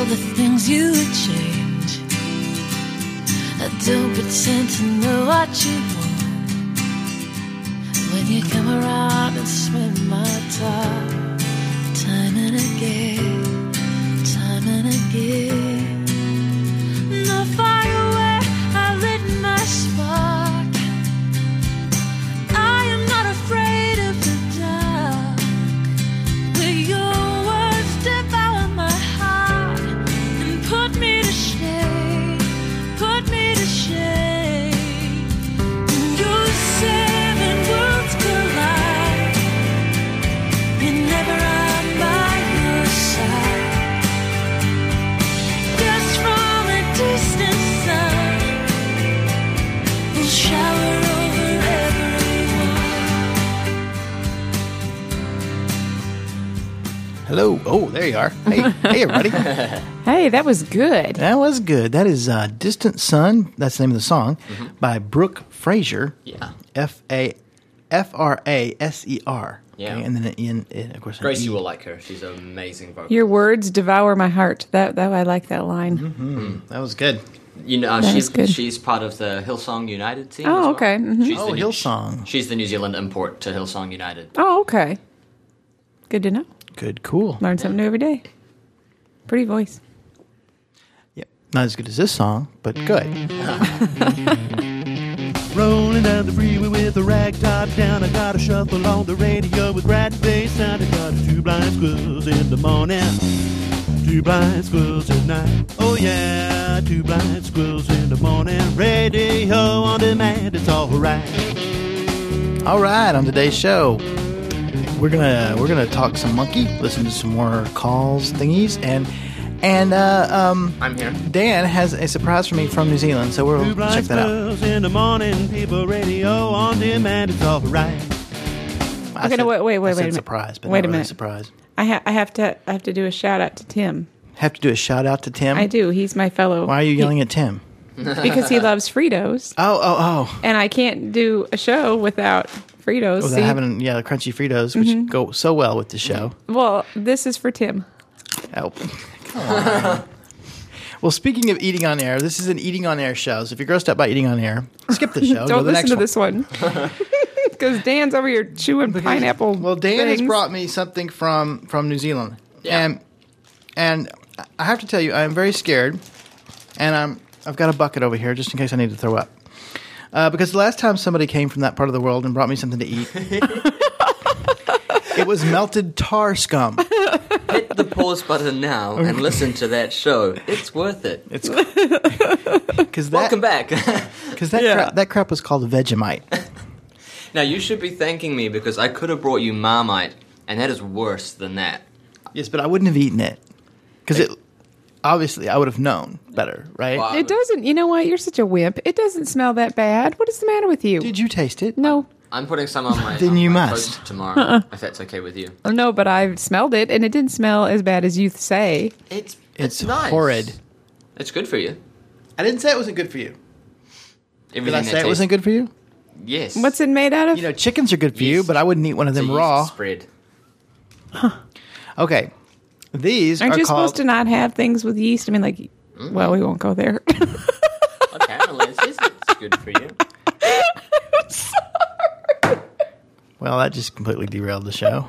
all the things you would change. I don't pretend to know what you want. When you come around and spin my top, time and again, time and again. No fire where I lit my spark. I am not afraid of the dark. With your words devour my heart and put me to shame, put me to shame. And your seven worlds collide. Whenever I'm by your side, just from a distant sun will shower over everyone. Hello. Oh, there you are. Hey, hey, everybody. Hey, that was good. That was good. That is Distant Sun. That's the name of the song by Brooke Fraser. Yeah. Fraser. Yeah. Okay, and then of course, an Gracie E. will like her. She's an amazing vocalist. Your words devour my heart. That I like that line. That was good. You know, That is good. she's part of the Hillsong United team. as Oh, well. okay. Mhm. She's Oh, the Hillsong. She's the New Zealand import to Hillsong United. Oh, okay. Good to know. Good, cool. Learn something new every day. Pretty voice. Yep. Not as good as this song, but good. Rolling down the freeway with a rag top down. I got a shuffle on the radio with Brad bass sound. I got two blind squirrels in the morning, two blind squirrels at night. Oh yeah, two blind squirrels in the morning. Radio on demand, it's all right. All right, on today's show, we're gonna talk some monkey, listen to some more calls, thingies, and I'm here. Dan has a surprise for me from New Zealand, so we'll Two blind check that out. squirrels in the morning, people radio on demand, it's all right. I Okay, said- no, wait I a minute. said surprise, but Wait not a really minute. surprise. I have to do a shout out to Tim. Have to do a shout out to Tim. I do. He's my fellow. Why are you yelling at Tim? Because he loves Fritos, Oh! and I can't do a show without Fritos. Without See? having the crunchy Fritos, which go so well with the show. Well, this is for Tim. Oh, come on. Well, speaking of eating on air, this is an eating on air show. So if you're grossed out by eating on air, skip the show. Go to Don't the listen next to one. this one. Because Dan's over here chewing pineapple. Well, Dan has things. brought me something from New Zealand, Yeah. and I have to tell you, I'm very scared, and I've got a bucket over here just in case I need to throw up. Because the last time somebody came from that part of the world and brought me something to eat, it was melted tar scum. Hit the pause button now and listen to that show. It's worth it. It's because Welcome back. that crap was called Vegemite. Now, you should be thanking me because I could have brought you Marmite, and that is worse than that. Yes, but I wouldn't have eaten it because obviously I would have known better, right? Well, It doesn't. You know what? You're such a wimp. It doesn't smell that bad. What is the matter with you? Did you taste it? No. I'm putting some on my, Then on you my must. toast tomorrow, if that's okay with you. No, but I've smelled it, and it didn't smell as bad as you say. It's nice. horrid. It's good for you. I didn't say it wasn't good for you. Everything Did I that say it tastes- wasn't good for you? Yes. What's it made out of? You know, chickens are good for you, Yeast. but I wouldn't eat one of It's a them yeast raw. spread. Okay. These Aren't are you called... supposed to not have things with yeast? I mean, like, well, we won't go there. Apparently, it's good for you. Well, that just completely derailed the show.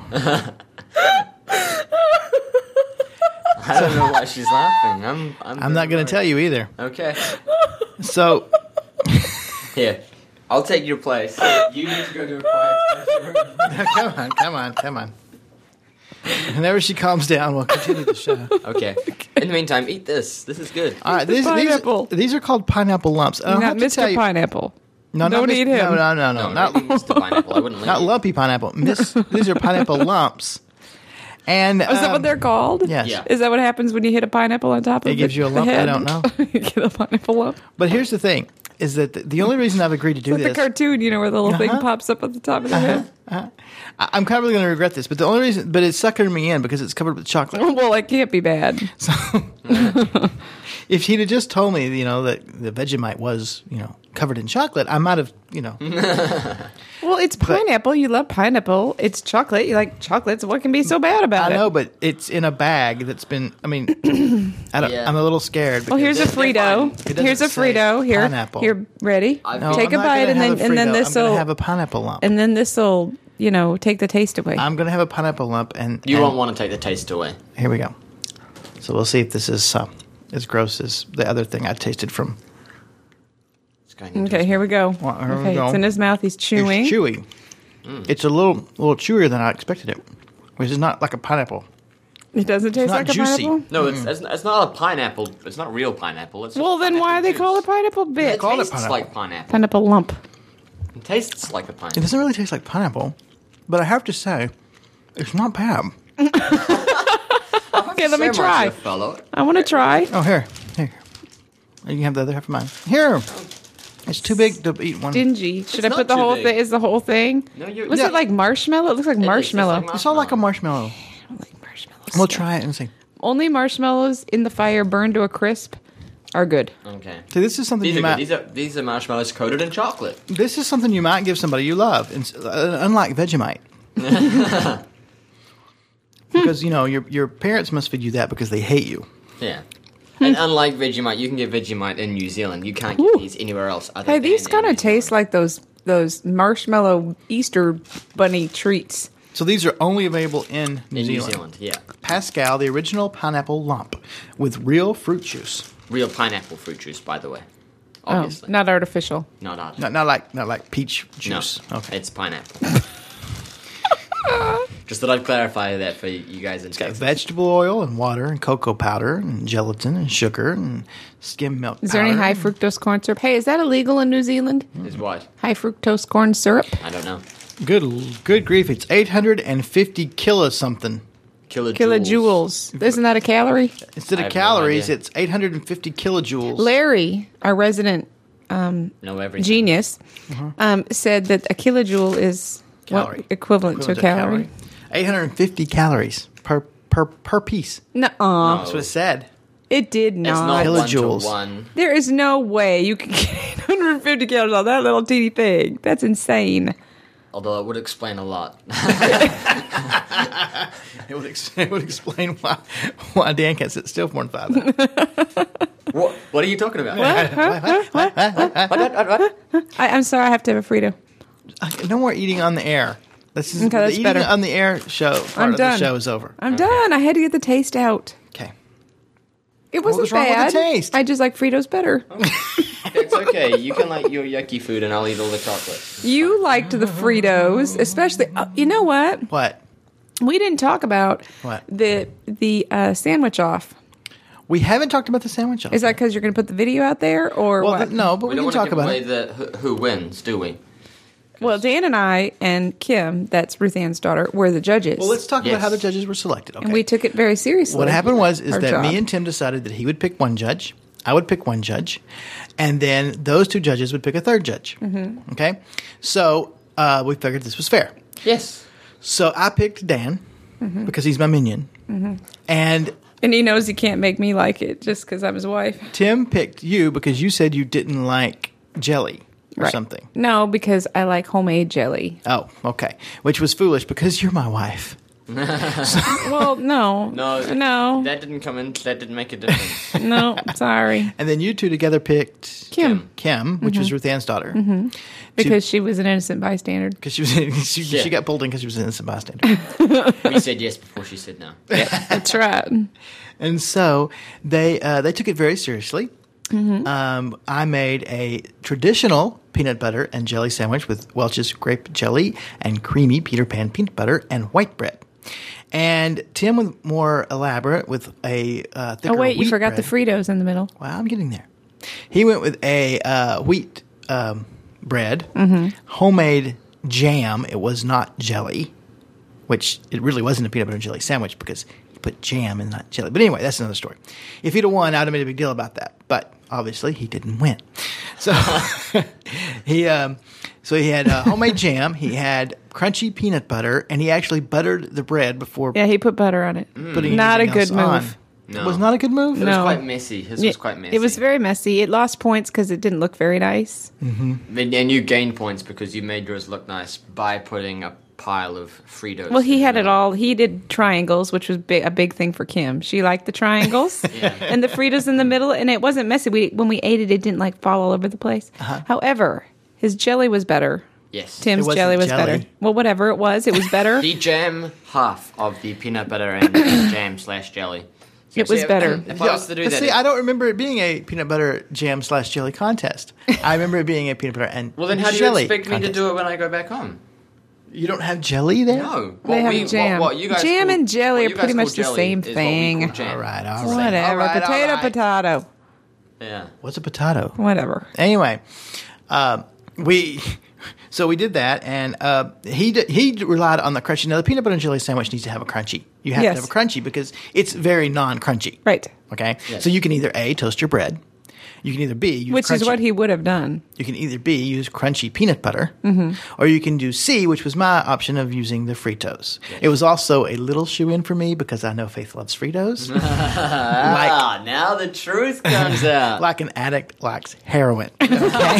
I don't know why she's laughing. I'm not going to tell you either. Okay. So, Here. I'll take your place. You need to go to a quiet space room. come on. Whenever she calms down, we'll continue the show. Okay. In the meantime, eat this. This is good. All right, pineapple. these are called pineapple lumps. I don't Not have to tell Mr. you. Pineapple. No, Don't not eat Mr. him. No, No, not really, Mr. Pineapple. I wouldn't let not you. lumpy pineapple. These are pineapple lumps. And Is that what they're called? Yes. Yeah. Is that what happens when you hit a pineapple on top of It gives you a the lump? I head? don't know. You get a pineapple lump. But here's the thing: is that the only reason I've agreed to do Like the this. cartoon, you know, where the little thing pops up at the top of the head. I'm kind of going to regret this, but the only reason, but it's suckered me in because it's covered with chocolate. Well, it can't be bad. So, if he'd have just told me, that the Vegemite was, covered in chocolate, I might have, Well, it's pineapple. You love pineapple. It's chocolate. You like chocolates. What can be so bad about it? I know, but it's in a bag that's been. I mean, Yeah. I'm a little scared. Well, here's a They're Frito. It doesn't Here's a say Frito. Here, pineapple. here, ready? No, Take I'm a not bite, gonna and have then a and then Frito. this I'm gonna will have a pineapple lump. and then this will take the taste away. I'm gonna have a pineapple lump, and You and won't want to take the taste away. Here we go. So we'll see if this is as gross as the other thing I tasted from. It's going into Okay, here we go. Well, here we Okay, go. it's in his mouth. He's chewing. It's chewy. It's a little chewier than I expected it, which is not like a pineapple. It doesn't taste not like a juicy. pineapple. No, it's not a pineapple. It's not real pineapple. It's Well, just then why pineapple they juice. call it pineapple bit? It call it tastes pineapple. like pineapple. Pineapple lump. It tastes like a It pineapple. doesn't really taste like pineapple, but I have to say, it's not bad. Okay, let me try. Fellow. I want to try. Oh, here. You can have the other half of mine. Here. It's too big to eat one. Stingy. Should I not put the too whole big. thing? Is the whole thing? No, you. Was Yeah. it like marshmallow? It looks like It is, marshmallow. it's like It's all like a marshmallow. I don't like marshmallows. We'll try it and see. Only marshmallows in the fire burned to a crisp are good. Okay. See, this is something These you are might. good. These are marshmallows coated in chocolate. This is something you might give somebody you love, unlike Vegemite. Because your parents must feed you that because they hate you. Yeah. And unlike Vegemite, you can get Vegemite in New Zealand. You can't get these anywhere else. Hey, these kind of taste like those marshmallow Easter bunny treats. So these are only available in New in New Zealand. Zealand. Yeah. Pascal, the original pineapple lump with real fruit juice. Real pineapple fruit juice, by the way. Oh, Obviously. not artificial. Not ours. Not like peach juice. No, Okay. it's pineapple. Just thought I'd clarify that for you guys in It's got Texas. vegetable oil and water and cocoa powder and gelatin and sugar and skim milk Is there any powder. high fructose corn syrup? Hey, is that illegal in New Zealand? Is what? High fructose corn syrup? I don't know. Good grief! It's 850 kilo something. Kilojoules. Isn't that a calorie? Instead I of have no calories, idea. it's 850 kilojoules. Larry, our resident No, everything. genius, said that a kilojoule is Calorie. equivalent to a calorie. 850 calories per piece. Nuh-uh. That's what it said. It did It's not. not Kilojoules. 1-to-1. There is no way you can get 850 calories on that little teeny thing. That's insane. Although it would explain a lot. It would explain why Dan can't sit still for more than 5 minutes. What are you talking about? I'm sorry, I have to have a Frito. No more eating on the air. This is Okay, that's the eating better. on the air show. Part I'm of done. the show is over. I'm done. I had to get the taste out. Okay. It wasn't was wrong with bad. the taste? I just like Fritos better. It's okay. You can like your yucky food, and I'll eat all the chocolate. You liked the Fritos, especially. You know what? What? We didn't talk about What? the sandwich off. We haven't talked about the sandwich. Is that because you're going to put the video out there, or well? what? No, but We we, don't can want to talk give about away it. who wins, do we? Well, Dan and I and Kim, that's Ruth Ann's daughter, were the judges. Well, let's talk about Yes. how the judges were selected. Okay. and we took it very seriously. What happened was Our that job. me and Tim decided that he would pick one judge, I would pick one judge, and then those two judges would pick a third judge. Mm-hmm. Okay, so we figured this was fair. Yes. So I picked Dan because he's my minion, and And he knows he can't make me like it just because I'm his wife. Tim picked you because you said you didn't like jelly or something. No, because I like homemade jelly. Oh, okay, which was foolish because you're my wife. Well, no. No. That didn't come in. That didn't make a difference. No, sorry. And then you two together picked Kim. Kim, which was Ruth Ann's daughter. Because she was an innocent bystander. Because she was she Yeah. got pulled in because she was an innocent bystander. We said yes before she said no. That's right. And so they took it very seriously. I made a traditional peanut butter and jelly sandwich with Welch's grape jelly and creamy Peter Pan peanut butter and white bread. And Tim was more elaborate with a thicker Oh, wait, you wheat forgot bread. the Fritos in the middle. Well, I'm getting there. He went with a wheat bread, homemade jam. It was not jelly, which it really wasn't a peanut butter and jelly sandwich because he put jam and not jelly. But anyway, that's another story. If he'd have won, I'd have made a big deal about that. But obviously, he didn't win. So he had homemade jam. He had crunchy peanut butter, and he actually buttered the bread before Yeah, he put butter on it. putting Not a anything good else move. No. It was not a good move? It was No. quite messy. His was quite messy. It was very messy. It lost points because it didn't look very nice. And you gained points because you made yours look nice by putting a pile of Fritos. Well, he in had the it middle. all. He did triangles, which was a big thing for Kim. She liked the triangles and the Fritos in the middle, and it wasn't messy. When we ate it, it didn't like fall all over the place. However, his jelly was better. Yes. Tim's It wasn't jelly was jelly. better. Well, whatever it was better. The jam half of the peanut butter and jam/jelly. So It was see, better. If I was to do But that, see, I don't remember it being a peanut butter jam/jelly contest. I remember it being a peanut butter and well, then how do you jelly expect me to contest. do it when I go back home? You don't have jelly there? No. They have jam. What you guys Jam call- and jelly what are you guys pretty call much the jelly same is what we thing. call jam. All right, all right. Whatever. All right, all Potato, right. potato. Yeah. What's a potato? Whatever. Anyway, we did that, and he relied on the crunchy. Now, the peanut butter and jelly sandwich needs to have a crunchy. You have Yes. to have a crunchy because it's very non-crunchy. Right. Okay? Yes. So you can either A, toast your bread. You can either B, use Which is crunchy- what he would have done. You can either B, use crunchy peanut butter, Mm-hmm. or you can do C, which was my option of using the Fritos. It was also a little shoe-in for me because I know Faith loves Fritos. Ah, now the truth comes out. Like an addict likes heroin. Okay?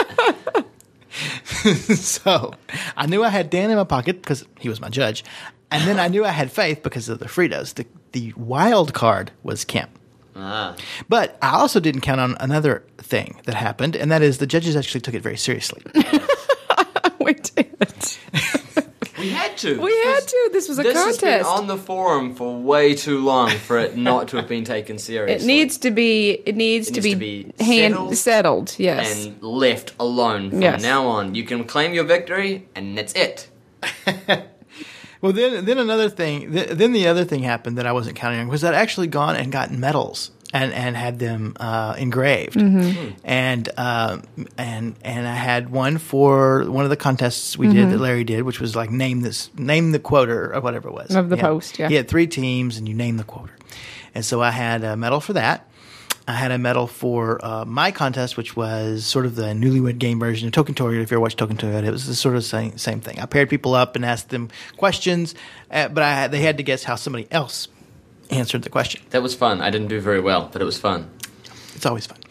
So I knew I had Dan in my pocket because he was my judge. And then I knew I had Faith because of the Fritos. The wild card was Kim. Ah. But I also didn't count on another thing that happened, and that is the judges actually took it very seriously. We did. We had to. We had to. This was a This has been contest. on the forum for way too long for it not to have been taken seriously. It needs to be. It needs to be settled. Yes. and left alone from Yes. now on. You can claim your victory, and that's it. Well, then another thing. Then the other thing happened that I wasn't counting on was I'd actually gone and gotten medals and had them engraved, and I had one for one of the contests we did that Larry did, which was like name the quoter or whatever it was Of the post, yeah. He had 3 teams, and you name the quoter, and so I had a medal for that. I had a medal for my contest, which was sort of the newlywed game version of Token Toyota. If you ever watched Token Toyota, it was the sort of same thing. I paired people up and asked them questions, but they had to guess how somebody else answered the question. That was fun. I didn't do very well, but it was fun. It's always fun.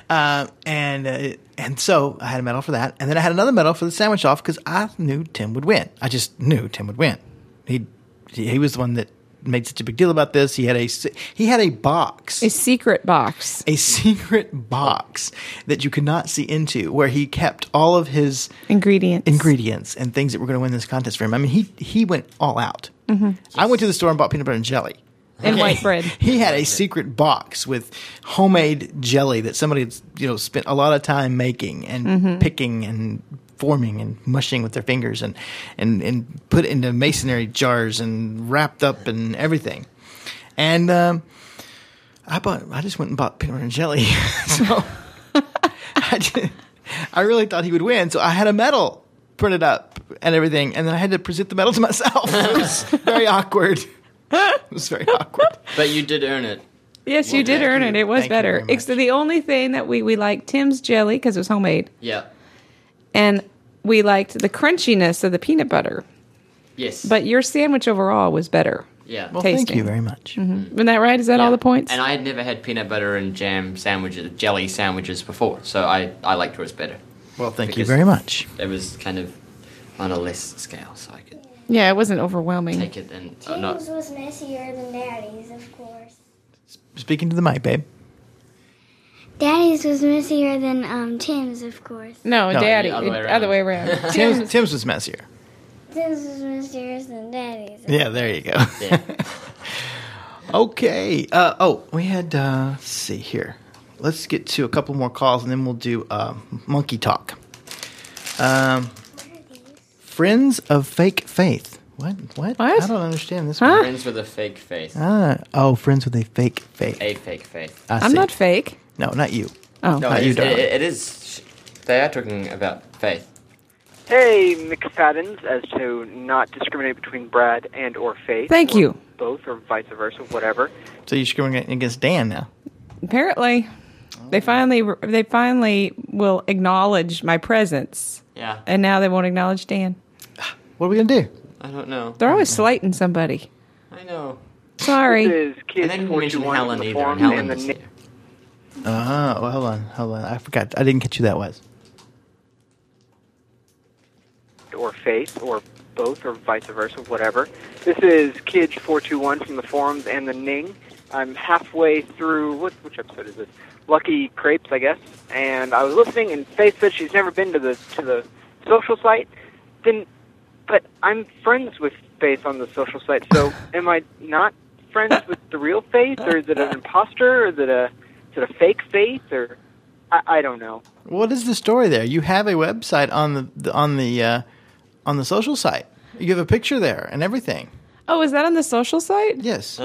And so I had a medal for that. And then I had another medal for the sandwich off because I knew Tim would win. I just knew Tim would win. He was the one that made such a big deal about this. He had a box. A secret box. A secret box that you could not see into, where he kept all of his Ingredients. and things that were going to win this contest for him. I mean, he went all out. I went to the store and bought peanut butter and jelly. And white bread. He had a secret box with homemade jelly that somebody had, spent a lot of time making and picking and forming and mushing with their fingers and put into masonry jars and wrapped up and everything. And I just went and bought peanut butter and jelly. So I really thought he would win. So I had a medal printed up and everything, and then I had to present the medal to myself. It was very awkward. It was very awkward. But you did earn it. Yes, you did thank earn you. it. It was Thank you better. very much. Except the only thing that we liked Tim's jelly because it was homemade, Yeah. and we liked the crunchiness of the peanut butter. Yes. But your sandwich overall was better. yeah. Well, thank Tasting. you very much. Isn't that right? Is that Yeah. all the points? And I had never had peanut butter and jam sandwiches, jelly sandwiches before, so I liked yours better. Well, thank you Because- very much. It was kind of on a less scale, so I could Yeah, it wasn't overwhelming. take it and Tim's was messier than Daddy's, of course. Speaking to the mic, babe. Daddy's was messier than Tim's, of course. No, No, Daddy. the other way Other way around. Tim's was messier. Tim's was messier than Daddy's. Yeah, there you go. yeah. Okay. We had, let's see here. Let's get to a couple more calls and then we'll do monkey talk. Friends of Fake Faith. What? What? I don't understand this Huh? one. Friends with a fake face. Friends with a fake faith. A fake face. I I'm see. not fake. No, not you. Oh. No, Not it you, is, darling. it is. They are talking about faith. Hey, McFadden's, as to not discriminate between Brad and or Faith. Thank or you. Both, or vice versa, whatever. So you're screwing against Dan now. Apparently, they finally will acknowledge my presence, Yeah. and now they won't acknowledge Dan. What are we going to do? I don't know. They're always slighting somebody. I know. Sorry. This is And Kids then you mentioned 421 Helen from the either, and forums Helen and the was na- here. Well, hold on. I forgot. I didn't catch who that was. or Faith, or both, or vice versa, whatever. This is Kidge421 from the forums and the Ning. I'm halfway through, which episode is this? Lucky Crepes, I guess. And I was listening, and Faith said she's never been to the social site. But I'm friends with Faith on the social site, so am I not friends with the real Faith, or is it an imposter, or is it a fake Faith, or I don't know. What is the story there? You have a website on the social site. You have a picture there and everything. Oh, is that on the social site? Yes.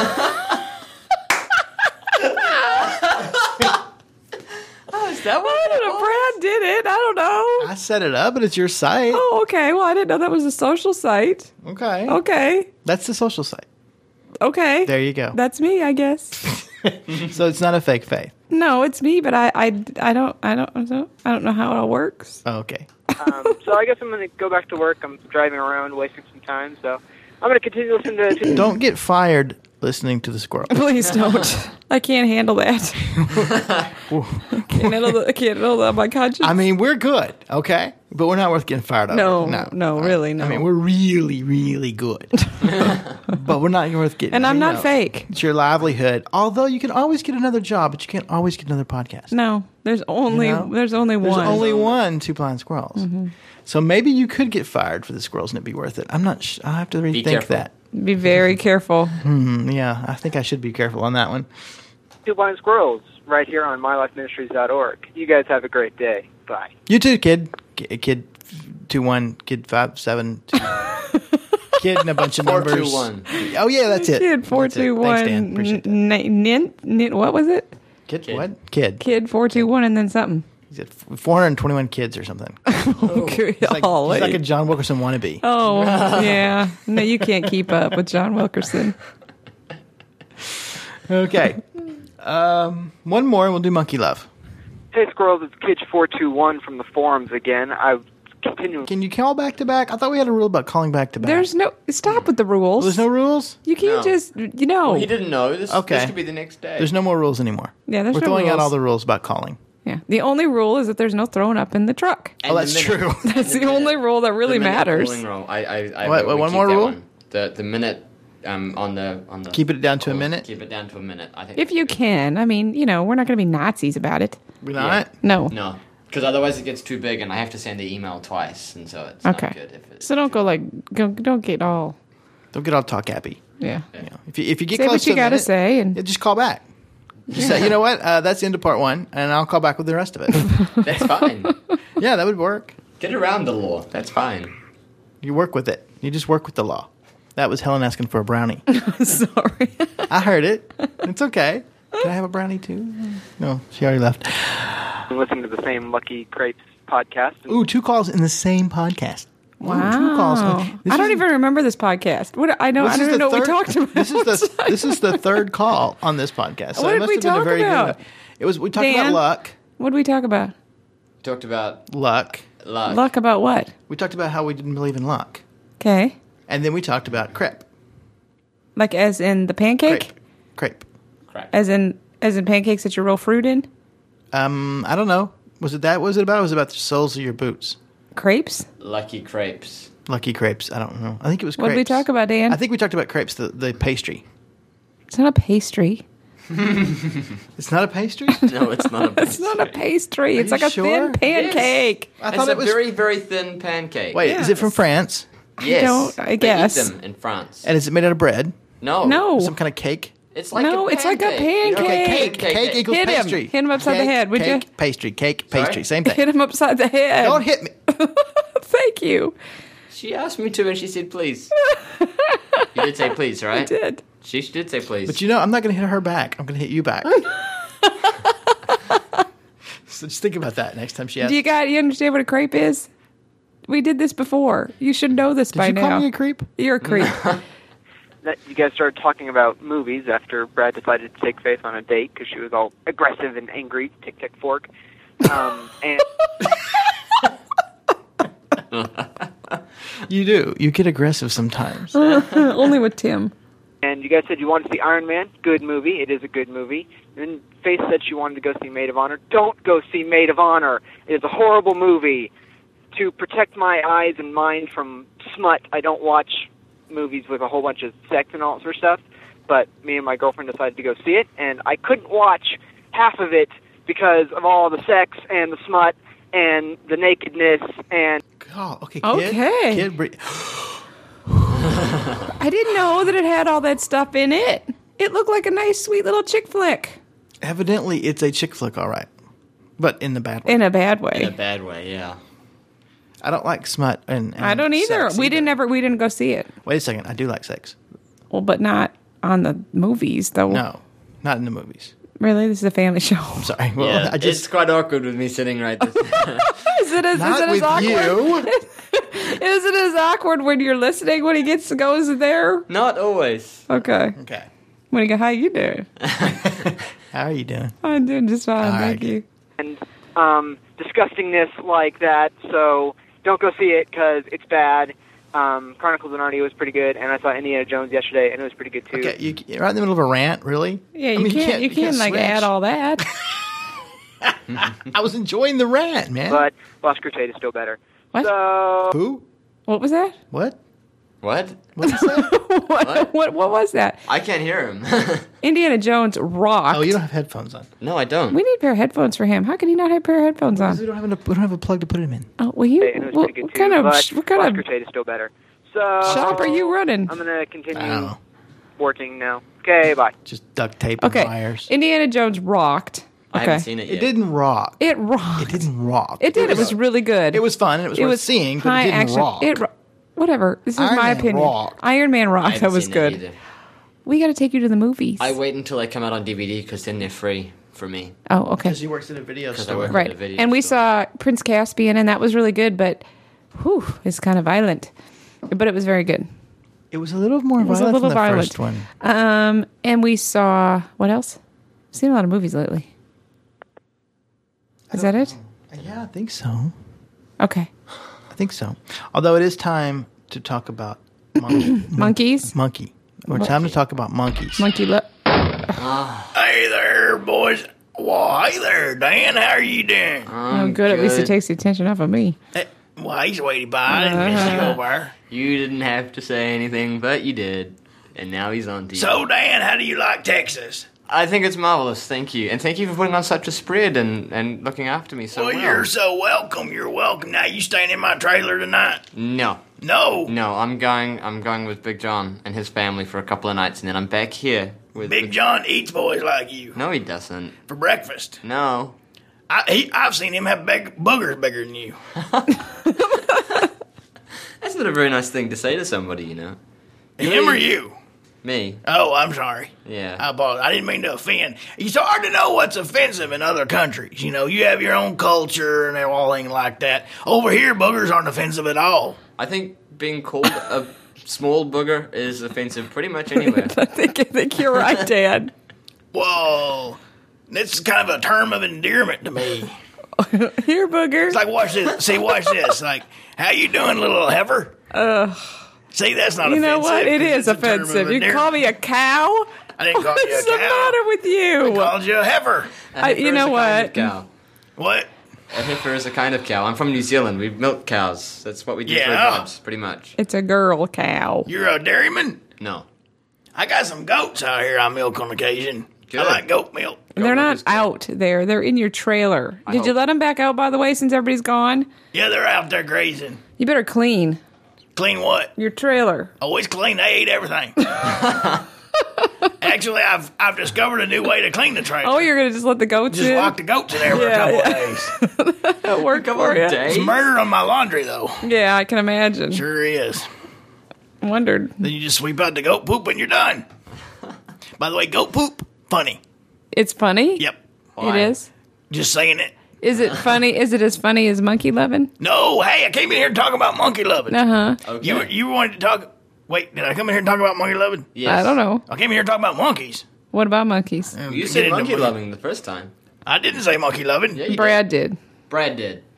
Is that I don't know. Brad did it. I don't know. I set it up, but it's your site. Oh, okay. Well, I didn't know that was a social site. Okay. Okay. That's the social site. Okay. There you go. That's me, I guess. So it's not a fake Faith. No, it's me, but I don't know how it all works. Oh, okay. So I guess I'm going to go back to work. I'm driving around, wasting some time, so I'm going to continue listening to... Don't get fired listening to the squirrel. Please don't. I can't handle that. I can't handle that on my conscience. I mean, we're good, okay? But we're not worth getting fired over. No, really, no. I mean, we're really, really good. But we're not worth getting. And I'm not fake. It's your livelihood. Although you can always get another job, but you can't always get another podcast. No, there's only one. There's only one Two Blind Squirrels. Mm-hmm. So maybe you could get fired for the squirrels and it'd be worth it. I'm not I'll have to rethink careful. that. Be very careful. Yeah, I think I should be careful on that one. Two Blind Squirrels right here on mylifeministries.org. You guys have a great day. Bye. You too, kid. Kid 21, kid 57, kid and a bunch of numbers. 421. Oh yeah, that's it. Kid That's it. 421. Thanks, Dan. Appreciate that. Nint, what was it? Kid what? Kid. Kid 421 and then something. He's at 421 kids or something. Okay. He's like a John Wilkerson wannabe. Oh, yeah. No, you can't keep up with John Wilkerson. Okay. One more and we'll do Monkey Love. Hey, Squirrels, it's Kidge421 from the forums again. I continue... Can you call back to back? I thought we had a rule about calling back to back. There's no... Stop with the rules. There's no rules? You can't No. just... Well, he didn't know. This Okay. could be the next day. There's no more rules anymore. Yeah, there's We're no throwing out rules. all the rules about calling. Yeah. The only rule is that there's no throwing up in the truck. And Oh, that's the minute- true. That's the only rule that really the minute matters. ruling rule. I What, vote we one keep more that rule? one. The minute on the Keep it down to a call, minute? Keep it down to a minute. I think If you can. I mean, we're not going to be Nazis about it. We're not? No. No, because otherwise it gets too big, and I have to send the email twice, and so it's Okay. not good. If it's So don't go don't get all... Don't get all talk happy. Yeah. You know, if you get Say close what to you a got to minute, say. And yeah, just call back. Just say, you know what? That's the end of part one, and I'll call back with the rest of it. That's fine. Yeah, that would work. Get around the law. That's fine. You work with it. You just work with the law. That was Helen asking for a brownie. Sorry. I heard it. It's okay. Can I have a brownie too? No, she already left. I'm listening to the same Lucky Crepes podcast. Ooh, 2 calls in the same podcast. Ooh, Wow. 2 calls. I don't even remember this podcast. I don't even know what we talked about. This is the third call on this podcast. So What it did must we have been a talk very about? good one. We talked Dan? about luck. What did we talk about? Talked about Luck. luck. Luck about what? We talked about how we didn't believe in luck. Okay. And then we talked about crepe. Like as in the pancake? Crepe. Crap. As in pancakes that you roll fruit in? I don't know. Was it that? What was it about? It was about the soles of your boots. Crepes? Lucky crepes. Lucky crepes. I don't know. I think it was crepes. What did we talk about, Dan? I think we talked about crepes, the pastry. It's not a pastry. It's not a pastry? No, it's not a. It's not a pastry. It's you like a sure? thin pancake. I It's thought a it was. very, very thin pancake. Wait, is it from France? Yes. I guess. They eat them in France. And is it made out of bread? No. No. Some kind of cake? It's like No, a it's like a pancake. pancake. Cake equals Hit him. pastry. Hit him upside the Cake, head, would cake, you? Pastry, cake, Sorry? pastry. Same thing. Hit him upside the head. Don't hit me. Thank you. She asked me to, and she said, "Please." You did say please, right? I did. She did say please. But I'm not going to hit her back. I'm going to hit you back. So just think about that next time she asks. You understand what a crepe is? We did this before. You should know this by Did you now. call me a creep? You're a creep. That you guys started talking about movies after Brad decided to take Faith on a date because she was all aggressive and angry. Tick, tick, fork. And You do. You get aggressive sometimes. Only with Tim. And you guys said you wanted to see Iron Man. Good movie. It is a good movie. And then Faith said she wanted to go see Maid of Honor. Don't go see Maid of Honor. It is a horrible movie. To protect my eyes and mind from smut, I don't watch movies with a whole bunch of sex and all that sort of stuff. But me and my girlfriend decided to go see it, and I couldn't watch half of it because of all the sex and the smut and the nakedness and... Oh, okay, kid. Okay. Kid, I didn't know that it had all that stuff in it. It looked like a nice, sweet little chick flick. evidently, it's a chick flick, all right. But in the bad way. In a bad way. In a bad way, yeah. I don't like smut and I don't either. sex We didn't go see it. Wait a second. I do like sex. Well, but not on the movies, though. No, not in the movies. Really? This is a family show. I'm sorry. Well, Yeah, I just it's quite awkward with me sitting right this Is it as not with awkward? you. Is it as awkward when you're listening when he goes there? Not always. Okay. Okay. When he go, how you doing? How are you doing? I'm doing just fine, All thank right. you. and disgustingness like that. So don't go see it because it's bad. Chronicles of Narnia was pretty good, and I saw Indiana Jones yesterday, and it was pretty good too. Okay, you're right in the middle of a rant, really? Yeah, I mean, you can't like switch. add all that. I was enjoying the rant, man. But Lost Crusade is still better. What? So Who? What was that? What? What? What is that? What was that? I can't hear him. Indiana Jones rocked. Oh, you don't have headphones on. No, I don't. We need a pair of headphones for him. How can he not have a pair of headphones on? We don't have a plug to put him in. Oh, well, you. and it was What, pretty good what too. kind of? But What Lost kind of Crusade is still better. So shop are you running? I'm gonna continue I don't know. working now. Okay, bye. Just duct tape and Okay, wires. Indiana Jones rocked. I Okay, haven't seen it yet. It didn't rock. It rocked. It didn't rock. It did. It was really good. It was fun and it was worth seeing, but it high didn't action. rock. Whatever. This is Iron my Man opinion. rocked. Iron Man I rocked. haven't That was seen it good. either. We got to take you to the movies. I wait until they come out on DVD because then they're free for me. Oh, okay. Because he works in a video 'Cause I store. work- Right. the video And we store. saw Prince Caspian, and that was really good, but whew, it's kind of violent. But it was very good. It was a little more was a violent little than the violent. first one. And we saw, what else? I've seen a lot of movies lately. Is that it? Yeah, I think so. Okay. I think so. Although it is time to talk about Monkeys? monkey. It's time to talk about monkeys. Monkey look. Hey there, boys. Well, hey there, Dan. How are you doing? Oh, good. At least it takes the attention off of me. Well, he's waiting by. I didn't miss you over. You didn't have to say anything, but you did. And now he's on TV. So, Dan, how do you like Texas? I think it's marvelous, thank you. And thank you for putting on such a spread and looking after me so well. You're so welcome. You're welcome. Now, you staying in my trailer tonight? No. No. No, I'm going with Big John and his family for a couple of nights, and then I'm back here with Big John eats boys like you No, he doesn't. for breakfast. No. I've seen him have boogers bigger than you. That's not a very nice thing to say to somebody, you know. Him or you? Me. Oh, I'm sorry. Yeah. I didn't mean to offend. It's hard to know what's offensive in other countries. You know, you have your own culture and everything like that. Over here, boogers aren't offensive at all. I think being called a small booger is offensive pretty much anywhere. I think you're right, Dad. Whoa. This is kind of a term of endearment to me. Here, booger. It's like, watch this. See, watch this. Like, how you doing, little heifer? See, that's not You offensive. know what? It 'cause is it's a term of offensive. You endearment. call me a cow? I didn't call you a What's the cow. matter with I you? called you a heifer. A heifer you know is a kind of what? cow. What? A heifer is a kind of cow. I'm from New Zealand. We milk cows. That's what we do for Yeah. our jobs, pretty much. It's a girl cow. You're a dairyman? No. I got some goats out here I milk on occasion. Good. I like goat milk. They're milk not is good. out there. They're in your trailer. Did you hope. let them back out, by the way, since everybody's gone? Yeah, they're out there grazing. You better clean Clean what? your trailer. Always clean. They ate everything. Actually, I've discovered a new way to clean the trailer. Oh, you're going to just let the goats Just in? lock the goats in there for a Yeah, couple yeah. of days. That worked Couple for of you. days. It's murder on my laundry, though. Yeah, I can imagine. Sure is. Wondered. Then you just sweep out the goat poop and you're done. By the way, goat poop, funny. It's funny? Yep. Why? It is? Just saying it. Is it funny? Is it as funny as monkey loving? No, hey, I came in here to talk about monkey loving. Uh-huh. Okay. You wanted to talk... Wait, did I come in here to talk about monkey loving? Yes. I don't know. I came in here to talk about monkeys. What about monkeys? You Get said into monkey monkey- loving the first time. I didn't say monkey loving. Yeah, you Brad did. Brad did.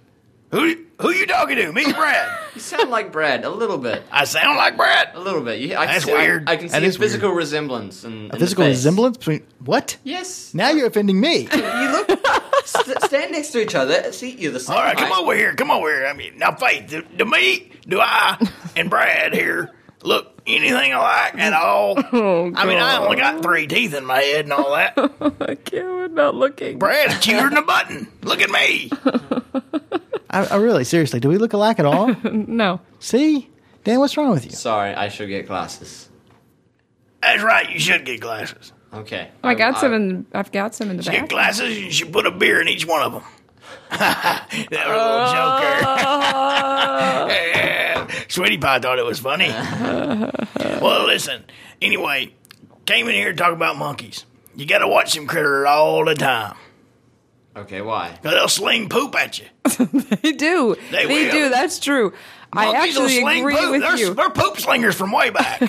Who you talking to? Me, Brad? You sound like Brad a little bit. I sound like Brad? A little bit. That's weird. I can see That a is physical resemblance. In A physical the face. resemblance between... What? Yes. Now you're offending me. You look. Stand next to each other. See, you're the same. All right, height. come over here. Come over here. I mean, now, Faith, do I and Brad here look anything alike at all? I mean, I only got 3 teeth in my head and all that. I can't. We're not looking. Brad's cuter than a button. Look at me. I really, seriously, do we look alike at all? No. See? Dan, what's wrong with you? Sorry, I should get glasses. That's right, you should get glasses. Okay. I've got some in the Get back. glasses and you should put a beer in each one of them. That was a little joker. Yeah. Sweetie Pie thought it was funny. Well, listen. Anyway, came in here to talk about monkeys. You got to watch them critters all the time. Okay, why? Because they'll sling poop at you. They do. They They will. do. That's true. I Monkeys will actually sling agree poop. with you. They're poop slingers from way back.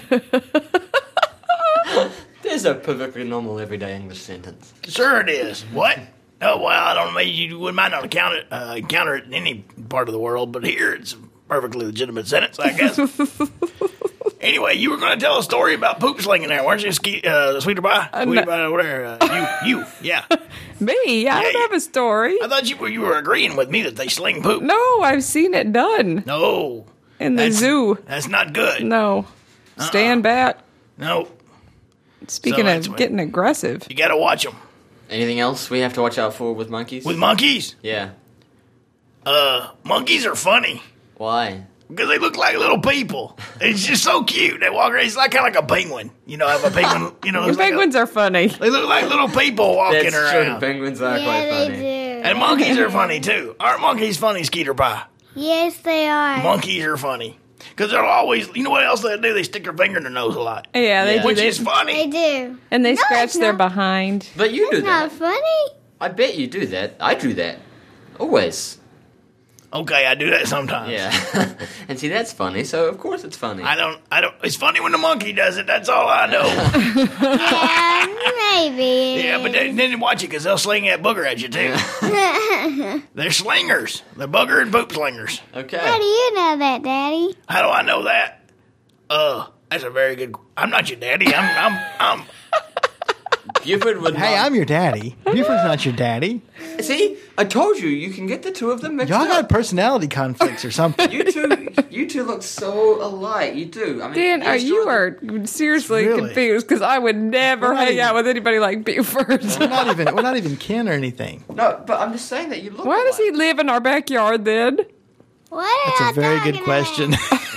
There's a perfectly normal everyday English sentence. Sure it is. What? Oh, well, I don't know. Maybe you might not encounter it in any part of the world, but here it's a perfectly legitimate sentence, I guess. Anyway, you were going to tell a story about poop slinging there, weren't you, Sweeter Pie? Sweeter Pie over there. You, yeah. Me? I don't have a story. I thought you were agreeing with me that they sling poop. No, I've seen it done No. in the zoo. That's not good. No. Stand back. No. Speaking that's of what- getting aggressive. You got to watch them. Anything else we have to watch out for with monkeys? With monkeys? Yeah. Monkeys are funny. Why? Because they look like little people. It's just so cute. They walk around. It's like kind of like a penguin. You know, have a penguin. You know, looks like Penguins are funny. they look like little people walking That's true. around. Penguins are Yeah, quite they funny. do. And monkeys are funny too. Aren't monkeys funny, Skeeter Pie? Yes, they are. Monkeys are funny. Because they'll always, you know what else they do? They stick their finger in their nose a lot. Yeah, they Yeah. do. Which They, is funny. They do. and they No, scratch it's their not. behind. But you do It's not that. funny. I bet you do that. I do that. Always. Okay, I do that sometimes. Yeah. And see, that's funny, so of course it's funny. I don't, it's funny when the monkey does it. That's all I know. Yeah, maybe. Yeah, but then watch it because they'll sling that booger at you too. They're slingers. They're booger and poop slingers. Okay. How do you know that, Daddy? How do I know that? That's a very good. I'm not your daddy. I'm Buford would Hey, not... I'm your daddy. Buford's not your daddy. See? I told you, you can get the two of them mixed Y'all up. got personality conflicts or something. You two look so alike. You do. I mean, Dan, yes, you you're are seriously Really? confused because I would never We're not hang even- out with anybody like Buford. we're not even kin or anything. No, but I'm just saying that you look Why does he alike. live in our backyard then? What That's are a very good talking question.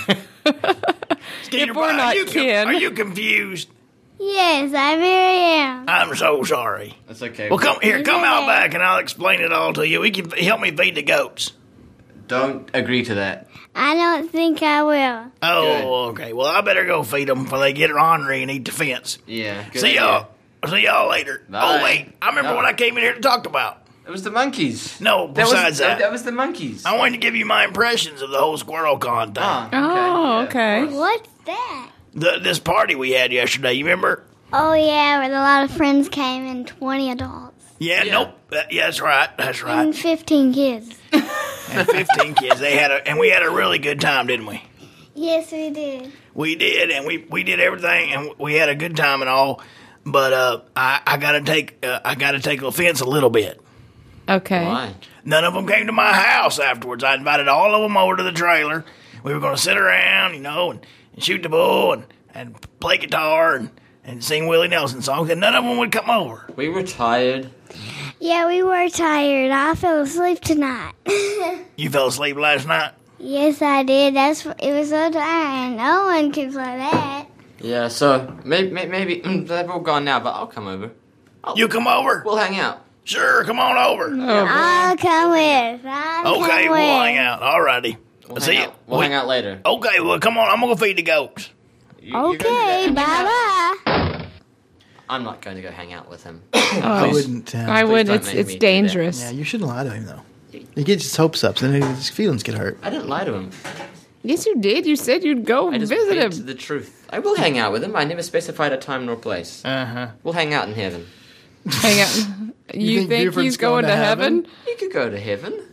If we're not kin. Are you confused? about? Yes, I very am. I'm so sorry. That's okay. Well, come It's out okay. back, and I'll explain it all to you. We can help me feed the goats. Don't agree to that. I don't think I will. Oh, okay. Well, I better go feed them before they get ornery and eat the fence. Yeah. Good See idea. y'all. See y'all later. Bye. Oh wait, I remember No. what I came in here to talk about. It was the monkeys. No, besides that, That was the monkeys. I wanted to give you my impressions of the whole Squirrel Con thing. Oh, yeah, okay. of course. What's that? This party we had yesterday. You remember? Oh, yeah, where a lot of friends came and 20 adults. Yeah. Yeah. Nope. Yeah, that's right. That's right. And 15 kids. And 15 kids. And we had a really good time, didn't we? Yes, we did. We did, and we did everything, and we had a good time and all. But I gotta take offense a little bit. Okay. Why? None of them came to my house afterwards. I invited all of them over to the trailer. We were going to sit around, and shoot the bull and play guitar and sing Willie Nelson songs, and none of them would come over. We were tired. Yeah, we were tired. I fell asleep tonight. You fell asleep last night? Yes, I did. It was so tiring. No one could play that. Yeah, so maybe they've all gone now, but I'll come over. You come over? We'll hang out. Sure, come on over. I'll come with. Okay, we'll hang out. All righty. We'll See hang you. out. We'll hang out later. Okay, well, come on. I'm going to go feed the goats. You go do Okay, that. bye-bye. I'm not going to go hang out with him. I wouldn't. I would. don't It's make me do that. dangerous. Yeah, you shouldn't lie to him, though. You get his hopes up, then his feelings get hurt. I didn't lie to him. Yes, you did. You said you'd go I just visit picked him. the truth. I will hang out with him. I never specified a time nor place. Uh-huh. We'll hang out in heaven. Hang out. You think think Buford's he's going to heaven? You could go to heaven.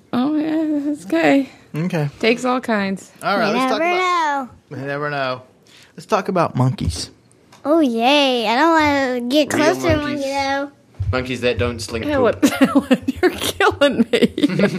Oh, yeah, that's okay. Okay. Takes all kinds. All right. You Let's talk never about. know. We never know. Let's talk about monkeys. Oh, yay. I don't want to get Real close to a monkeys. monkey, though. Monkeys that don't slink Helen, poop. Helen, you're killing me.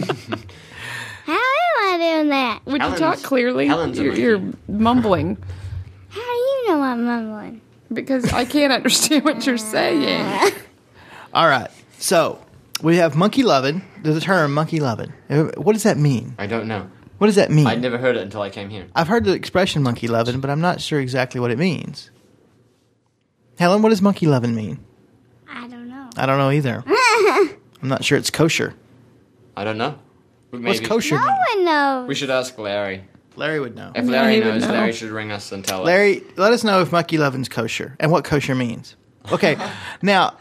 How am I doing that? Would you Helen's- talk clearly? Helen's a You're monkey. mumbling How do you know I'm mumbling? because I can't understand what you're saying. All right. So we have monkey loving. There's a term, monkey loving. What does that mean? I don't know. What does that mean? I'd never heard it until I came here. I've heard the expression monkey loving, but I'm not sure exactly what it means. Helen, what does monkey loving mean? I don't know. I don't know either. I'm not sure it's kosher. I don't know. Maybe. What's kosher No mean? one knows. We should ask Larry. Larry would know. If Yeah, Larry he would knows, know. Larry should ring us and tell us. Larry, let us know if monkey loving's kosher and what kosher means. Okay. Now,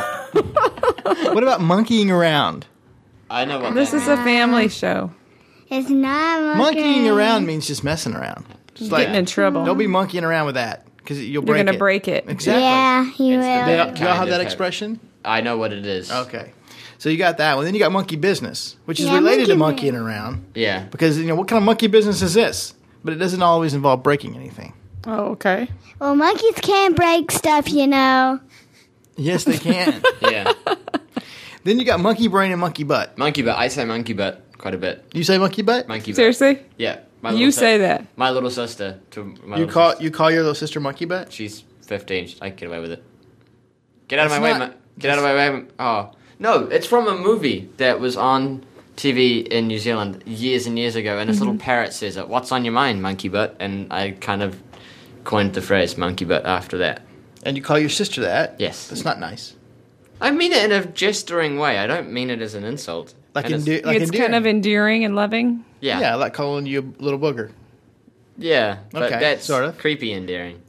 what about monkeying around? I know what This that is a family show. It's not monkey. Monkeying around means just messing around. Just Getting in trouble. Don't be monkeying around with that because you'll You're break going to it. break it. Exactly. Yeah, you It's the will. Do y'all Kind have of that heavy. expression? I know what it is. Okay. So you got that one. Then you got monkey business, which is Yeah, related to monkey monkeying around Yeah. because, what kind of monkey business is this? But it doesn't always involve breaking anything. Oh, okay. Well, monkeys can't break stuff, you know. Yes, they can. Yeah. Then you got monkey brain and monkey butt. Monkey butt. I say monkey butt quite a bit. You say monkey butt? Monkey butt. Seriously? Yeah. My You little say that. My little sister. You call your little sister monkey butt? She's 15. I can get away with it. Get out of That's my way, not- man. Get out of my way. Oh. No, it's from a movie that was on TV in New Zealand years and years ago, and this little parrot says it. What's on your mind, monkey butt? And I kind of coined the phrase monkey butt after that. And you call your sister that? Yes. That's not nice. I mean it in a gesturing way. I don't mean it as an insult. Like And it's, like It's kind of endearing and loving. yeah. Yeah, like calling you a little booger. Yeah, but Okay, that's sort of. creepy endearing.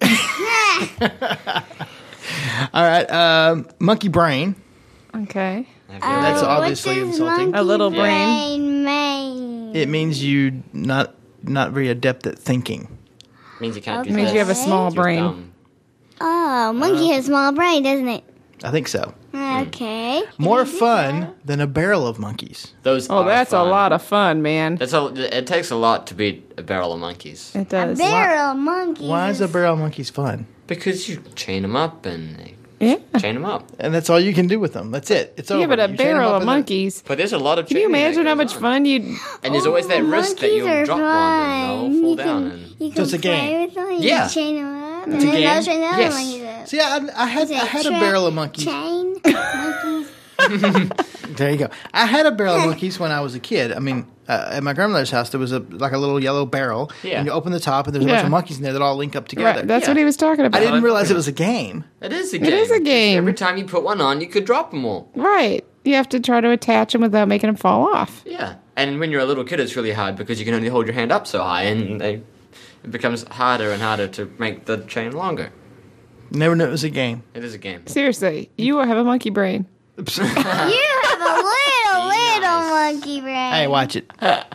All right, monkey brain. Okay. That's obviously what does insulting. A little brain. mean? It means you not very adept at thinking. Means you can't Okay. do Means this. you have a small With your brain. thumb. Oh, monkey has a small brain, doesn't it? I think so. Okay. More fun than a barrel of monkeys. Those Oh, are that's fun. a lot of fun, man. It takes a lot to beat a barrel of monkeys. It does. Barrel monkey. Why is a barrel of monkeys fun? Because you chain them up and they Yeah. chain them up. And that's all you can do with them. That's it. It's over. Yeah, but a You chain them barrel up of and then- monkeys. But there's a lot of Can you chaining that imagine how goes much on. fun you'd... And there's always that risk that monkeys you'll are drop one and fun. they'll fall You down. can- And You So can it's a play game. with them. Yeah. You chain them up. It's and a then game? they'll chain another Yes. monkey up. See, I had a barrel of monkeys. Chain monkeys. There you go. I had a barrel of monkeys when I was a kid. I mean, at my grandmother's house, there was a little yellow barrel. Yeah. And you open the top, and there's a bunch Yeah. of monkeys in there that all link up together. Right, that's Yeah. what he was talking about. I didn't realize it was a game. it is a game. is a game. Every time you put one on, you could drop them all. Right. You have to try to attach them without making them fall off. Yeah. And when you're a little kid, it's really hard because you can only hold your hand up so high, and it becomes harder and harder to make the chain longer. Never knew it was a game. It is a game. Seriously, you have a monkey brain. You have a little monkey brain. Hey, watch it.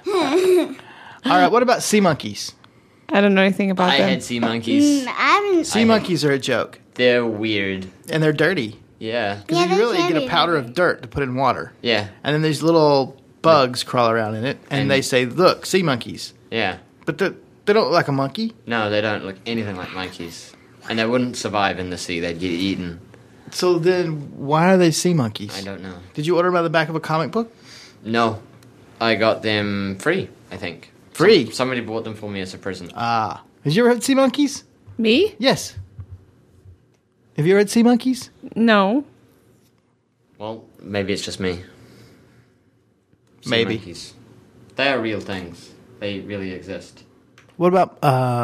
All right, what about sea monkeys? I don't know anything about I them. had sea monkeys. Sea monkeys are a joke, They're weird. and they're dirty. Yeah. Because Yeah, you they really can get be a powder dirty. of dirt to put in water. Yeah. And then these little bugs crawl around in it, and And- they say, look, sea monkeys. Yeah. But they don't look like a monkey. No, they don't look anything like monkeys. And they wouldn't survive in the sea. They'd get eaten. So then why are they sea monkeys? I don't know. Did you order them out of the back of a comic book? No. I got them free, I think. Free? Somebody bought them for me as a present. Ah. Have you ever had sea monkeys? Me? Yes. Have you ever had sea monkeys? No. Well, maybe it's just me. Sea Maybe. monkeys. They are real things. They really exist. What about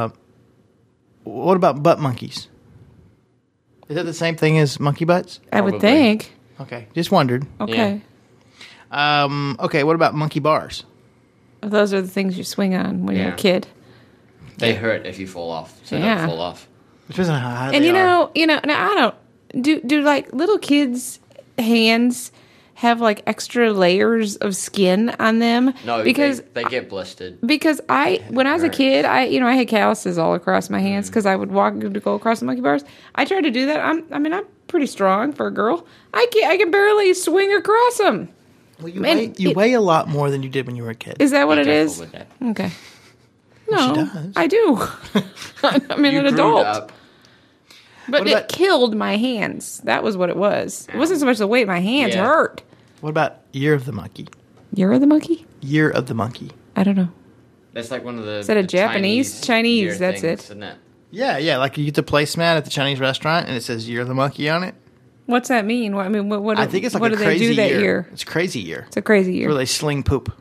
butt monkeys? Is that the same thing as monkey butts? I would Probably. think. Okay, just wondered. Okay. Okay, what about monkey bars? Those are the things you swing on when you're Yeah. a kid. They hurt if you fall off. So Yeah. don't fall off. Depends on how high And they you are. know, now I don't do like little kids' hands have like extra layers of skin on them? No, because they get blistered. Because when I was a hurts. kid, I had calluses all across my hands because I would go across the monkey bars. I tried to do that. I'm pretty strong for a girl. I can barely swing across them. Well, you, Man, weigh a lot more than you did when you were a kid. Is that what Be it careful is? with that. Okay. No, does. I do. I mean, You an grew adult. up. But What it about- killed my hands. That was what it was. It wasn't so much the weight. My hands Yeah. hurt. What about Year of the Monkey? You're the monkey? Year of the Monkey. I don't know. That's like one of the. Is that a the Japanese? Chinese, year that's things, it. Isn't it? Yeah. Like you get the placemat at the Chinese restaurant, and it says Year of the Monkey on it. What's that mean? What, I mean, what I think it's like what a do crazy they do that year. year? It's a crazy year. It's a crazy year. Where they sling poop.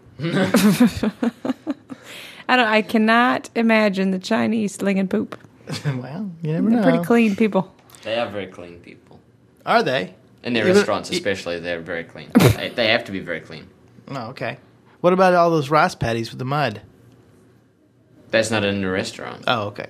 I cannot imagine the Chinese slinging poop. Well, you never They're know. pretty clean people. They are very clean people. Are they? In their Even- restaurants, especially, they're very clean. They have to be very clean. Oh, okay. What about all those rice patties with the mud? That's not in the restaurant. Oh, okay.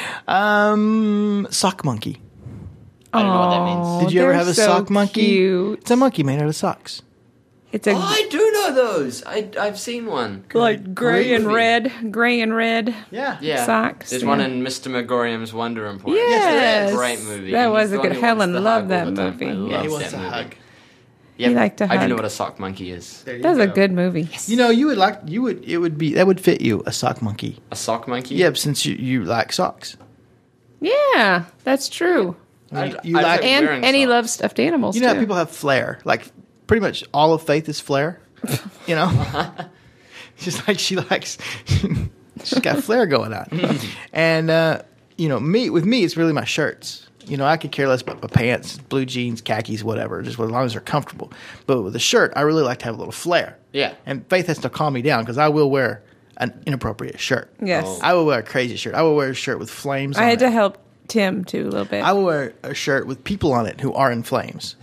Sock monkey. I don't know what that means. Did you ever they're have a so sock monkey? cute. It's a monkey made out of socks. It's a Oh, I do know those. I've seen one. like gray and movie. red Yeah. Yeah. socks, There's yeah. one in Mr. Megorium's Wonder Report. Yes. It's a great movie. That And was he's a the good- one who wants Helen to loved hug all that the time. movie. I Yeah, love He wants that to movie. hug. Yep. He liked to I do hug. know what a sock monkey is. There you That was a go. good movie. You know, that would fit you, a sock monkey. A sock monkey? Yeah, since you like socks. Yeah, that's true. You like, And wearing he socks. loves stuffed animals you know too. how people have flair. Like, pretty much all of Faith is flair. You know? Just like she likes, she's got flair going on. And, you know, with me, it's really my shirts. You know, I could care less about my pants, blue jeans, khakis, whatever, just as long as they're comfortable. But with a shirt, I really like to have a little flair. Yeah. And Faith has to calm me down because I will wear an inappropriate shirt. Yes. Oh. I will wear a crazy shirt. I will wear a shirt with flames on I had it. to help Tim too a little bit. I will wear a shirt with people on it who are in flames.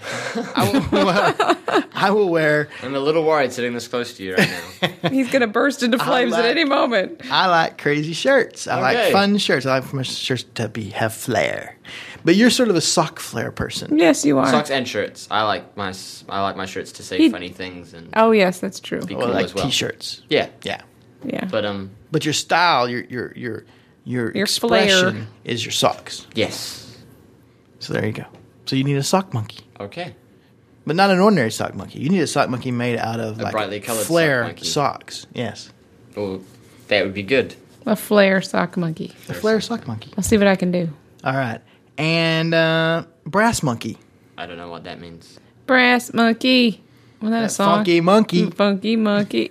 I will wear. I'm a little worried sitting this close to you right now. He's gonna burst into flames at like- any moment. I like crazy shirts. I like Okay. fun shirts. I like for my shirts to have flair. But you're sort of a sock flair person. Yes, you are. Socks and shirts. I like my shirts to say He- funny things and Oh yes, that's true. be Or cool like as well. t-shirts. Yeah. Yeah. Yeah. But your style, your expression flair. is your socks. Yes. So there you go. So you need a sock monkey. Okay. But not an ordinary sock monkey. You need a sock monkey made out of A like brightly colored flare sock monkey. socks. Yes. Well, that would be good. A flare sock monkey. A flare sock monkey. I'll see what I can do. All right. And brass monkey. I don't know what that means. Brass monkey. Wasn't that a That song? funky monkey. Funky monkey.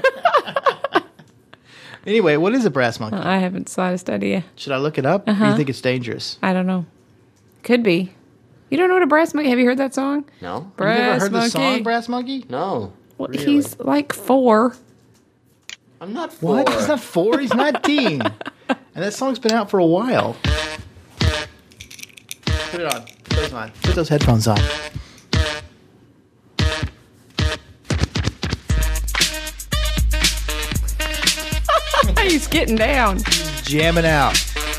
Anyway, what is a brass monkey? I haven't the slightest idea. Should I look it up? Or do you think it's dangerous? I don't know. Could be. You don't know what a brass monkey? Have you heard that song? No? Brass you never heard monkey. the song Brass Monkey? No. Well, Really? he's like 4. I'm not 4. What? He's not 4, he's 19. And that song's been out for a while. Put it on. Put those on. Put those headphones on. He's getting down. Jamming out.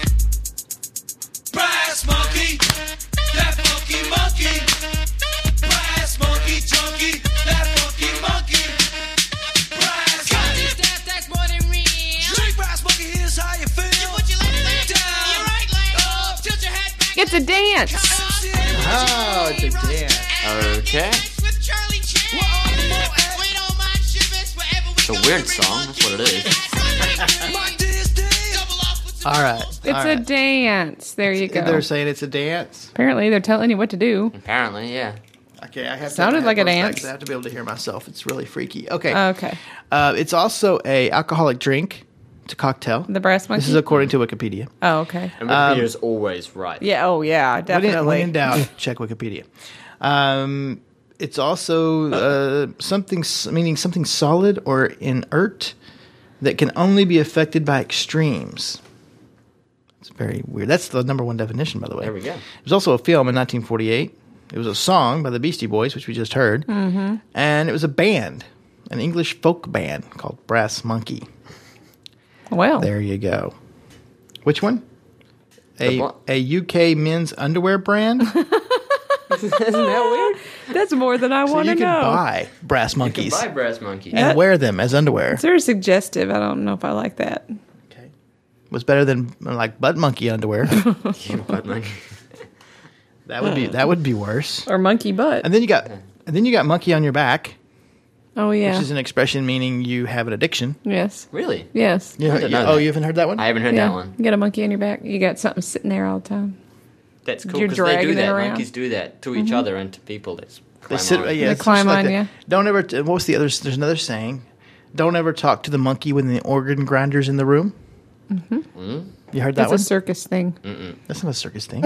Brass monkey, that funky monkey. Brass monkey, chunky, that funky monkey. Brass monkey, That's more than real. drink brass monkey, here's how you feel. Put your left leg Down. your right leg Up. tilt your head back. It's a dance. Oh, it's a dance. Okay. With Charlie Chan. We don't mind shivers wherever we It's a go. weird song. That's what it is. My dear's day. Double off with some All right. It's a dance. There you go. They're saying it's a dance. Apparently, they're telling you what to do. Apparently, yeah. Okay, I have Sounded to like a have dance. I have to be able to hear myself. It's really freaky. Okay. Okay. It's also a alcoholic drink. It's a cocktail. The brass monkey. This is according to Wikipedia. Oh, okay. And Wikipedia is always right. Yeah. Oh, yeah. When Definitely. in doubt, check Wikipedia. It's also something meaning something solid or inert that can only be affected by extremes. It's very weird. That's the number one definition, by the way. There we go. It was also a film in 1948. It was a song by the Beastie Boys, which we just heard. Mm-hmm. And it was a band, an English folk band called Brass Monkey. Well, There you go. Which one? The what? A UK men's underwear brand? Isn't that weird? that's more than I So want you to can know. buy brass You monkeys can buy brass monkeys. and wear them as underwear. It's very suggestive. I don't know if I like that. Okay. Was better than like butt monkey underwear. Butt monkey. that would be worse. Or monkey butt. And then you got monkey on your back. Oh, yeah. which is an expression meaning you have an addiction. Yes. Really? Yes. You didn't know that. you haven't heard that one? I haven't heard Yeah. that one. You got a monkey on your back. You got something sitting there all the time. That's cool You're because they do dragging it that. around. Mm-hmm. Monkeys do that to each other and to people. That's They sit, on. yeah, They it's climb just like on that. you. Don't ever. What was the other? There's another saying. Don't ever talk to the monkey when the organ grinder's in the room. Mm-hmm. You heard that That's one? a circus thing. That's not a circus thing.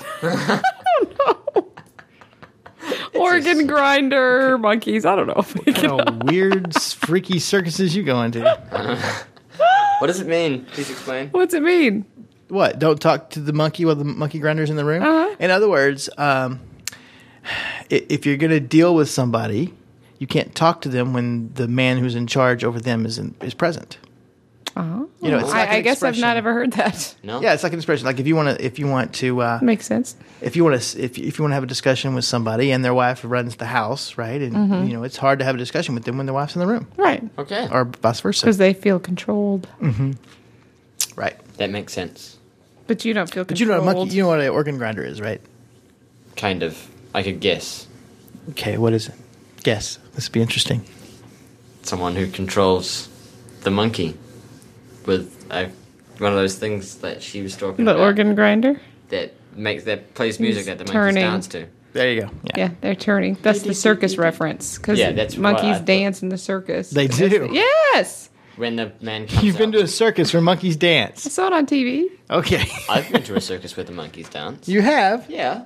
Organ grinder, monkeys. I don't know. What kind of weird, freaky circuses you go into? What does it mean? Please explain. What's it mean? What? Don't talk to the monkey while the monkey grinder's in the room? Uh-huh. In other words, if you're going to deal with somebody, you can't talk to them when the man who's in charge over them is present. Oh. You know, it's like an I guess I've expression. not ever heard that. No. Yeah, it's like an expression. Like if you want to, Makes sense. if you want to have a discussion with somebody and their wife runs the house, right? And Mm-hmm. you know, it's hard to have a discussion with them when their wife's in the room, Right. Okay. or vice versa. Because they feel controlled. Right. That makes sense. But you don't feel But you know controlled. what a monkey, you know what an organ grinder is, right? Kind of. I could guess. Okay, what is it? Guess. This would be interesting. Someone who controls the monkey with one of those things that she was talking The about. organ grinder? that plays music that the monkeys turning. dance to. There you go. Yeah, they're turning. That's the circus reference. Because Yeah, that's what I monkeys thought. dance in the circus. They do. Yes! When the man comes You've been out. to a circus where monkeys I dance. saw it on TV. Okay. I've been to a circus where the monkeys dance. You have? Yeah.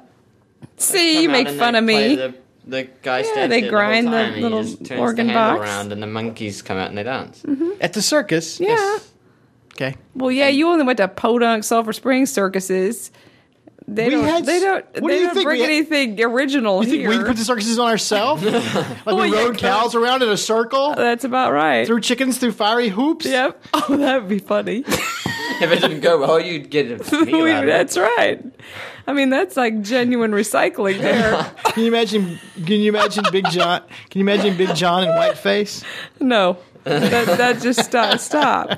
See, Come you out make and fun they of play me. The guy Yeah, stands they there grind the, the whole time and little he just turns organ the handle box. around and the monkeys come out and they dance. At the circus? Yeah. Yes. Okay. Well, yeah, you only went to Podunk, Sulphur Springs circuses. They We don't. had- They don't. what do They you don't think bring we had- anything original You think here. we can put the circuses on ourselves? Like Well, we yeah, rode cows around in a circle? That's about right. Threw chickens through fiery hoops? Yep. Oh, that would be funny. If it didn't go well, you'd get a meal out of it. That's right. I mean, that's like genuine recycling there. Can you imagine Big John? Can you imagine Big John in whiteface? No, that just stop.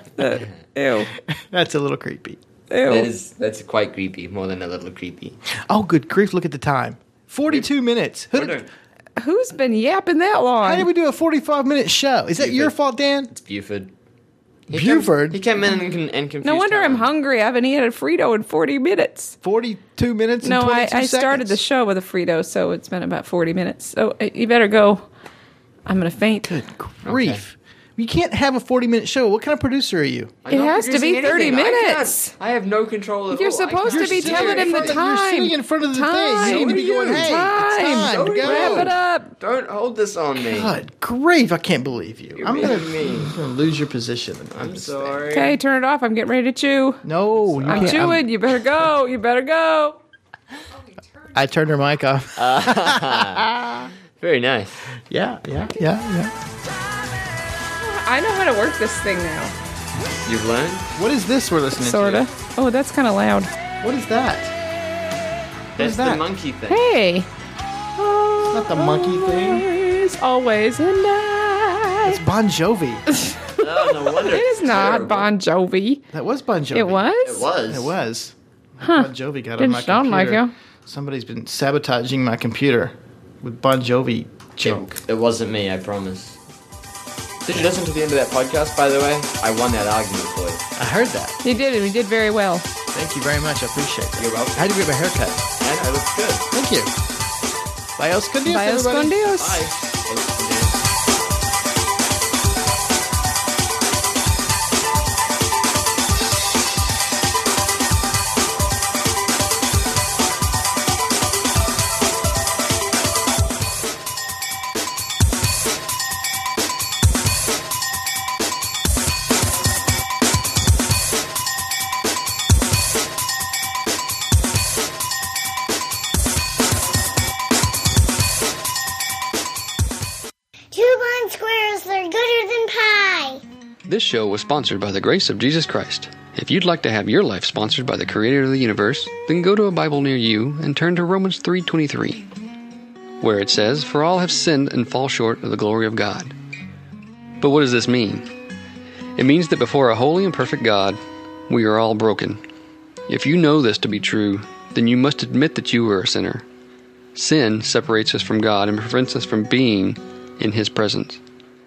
Ew. That's a little creepy. Ew. That's quite creepy, more than a little creepy. Oh, good grief! Look at the time. 42 minutes. Who's been yapping that long? How did we do a 45-minute show? Is that your fault, Dan? It's Buford. Buford? He came in and confused. No wonder I'm Helen. hungry. I haven't eaten a Frito in 40 minutes. 42 minutes and No, 22 I seconds. started the show with a Frito, so it's been about 40 minutes. So you better go. I'm going to faint. Good grief. You can't have a 40-minute show. What kind of producer are you? I'm It not has to be producing 30 anything. minutes. I have no control at You're all. supposed to be sitting telling in him the front of- time. You're sitting in front of the thing. You need to be going, hey, it's time to go. Wrap it up. Don't hold this on me. God grief, I can't believe you. You're I'm going being mean. to lose your position. I'm sorry. Okay, turn it off. I'm getting ready to chew. No, you I'm can't. chewing. You better go. You better go. I turned her mic off. Very nice. Yeah. I know how to work this thing now. You've learned? What is this we're listening Sorta. to? Oh, that's kind of loud. What is that? That's that? the monkey thing. Hey. It's not the monkey thing. Always and night. It's Bon Jovi. Oh, no wonder. It is it's not terrible. Bon Jovi. That was Bon Jovi. It was? It was. It was. Bon Jovi got on Didn't my sound like computer. you. Somebody's been sabotaging my computer with Bon Jovi joke. It wasn't me, I promise. Did you listen to the end of that podcast, by the way? I won that argument for you. I heard that. You did it. You did very well. Thank you very much. I appreciate it. You're welcome. I had to get my hair cut. And I look good. Thank you. Bios con Dios, Bios con everybody. Dios. Bye. Two blind squirrels, they're gooder than pie. This show was sponsored by the grace of Jesus Christ. If you'd like to have your life sponsored by the Creator of the universe, then go to a Bible near you and turn to Romans 3:23, where it says, "For all have sinned and fall short of the glory of God." But what does this mean? It means that before a holy and perfect God, we are all broken. If you know this to be true, then you must admit that you are a sinner. Sin separates us from God and prevents us from being in His presence.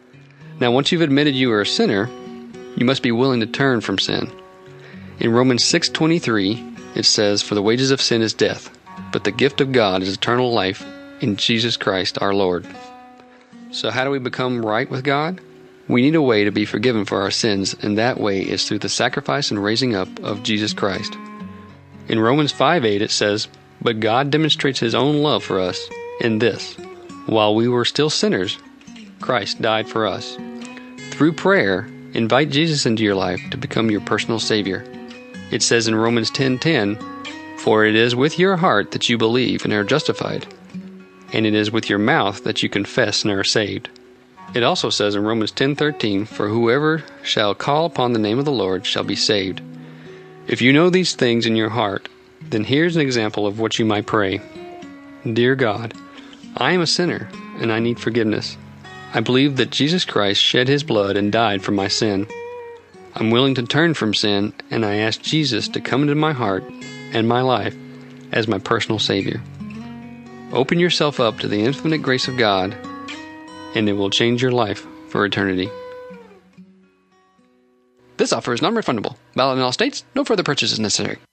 Now, once you've admitted you are a sinner, you must be willing to turn from sin. In Romans 6:23, it says, "For the wages of sin is death, but the gift of God is eternal life in Jesus Christ our Lord." So how do we become right with God? We need a way to be forgiven for our sins, and that way is through the sacrifice and raising up of Jesus Christ. In Romans 5:8 it says, "But God demonstrates His own love for us in this: while we were still sinners, Christ died for us." Through prayer, invite Jesus into your life to become your personal Savior. It says in Romans 10:10, "For it is with your heart that you believe and are justified, and it is with your mouth that you confess and are saved." It also says in Romans 10:13, "For whoever shall call upon the name of the Lord shall be saved." If you know these things in your heart, then here's an example of what you might pray. Dear God, I am a sinner and I need forgiveness. I believe that Jesus Christ shed His blood and died for my sin. I'm willing to turn from sin, and I ask Jesus to come into my heart and my life as my personal Savior. Open yourself up to the infinite grace of God, and it will change your life for eternity. This offer is non-refundable. Valid in all states. No further purchase is necessary.